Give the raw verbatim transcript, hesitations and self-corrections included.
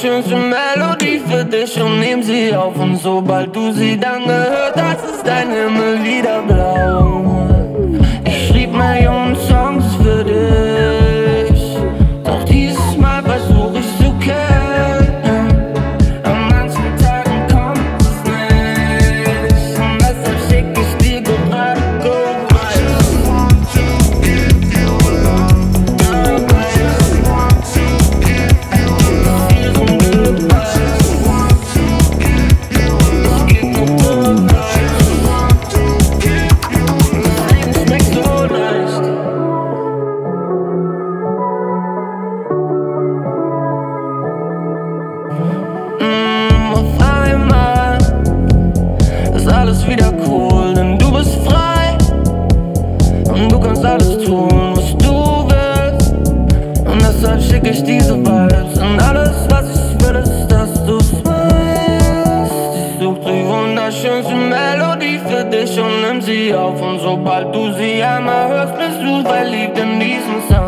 wunderschönste Melodie für dich und nehm sie auf. Und sobald du sie dann gehört hast, ist dein Himmel wieder blau. Ich schrieb Millionen Songs für dich, doch dieses Mal versuch ich zu kennen. An manchen Tagen kommt es nicht, und deshalb schick ich dir gerade Gold. Alles wieder cool, denn du bist frei und du kannst alles tun, was du willst. Und deshalb schick ich diese Vibes, und alles, was ich will, ist, dass du smilest. Ich such die wunderschönste Melodie für dich und nimm sie auf. Und sobald du sie einmal hörst, bist du verliebt in diesen Sound.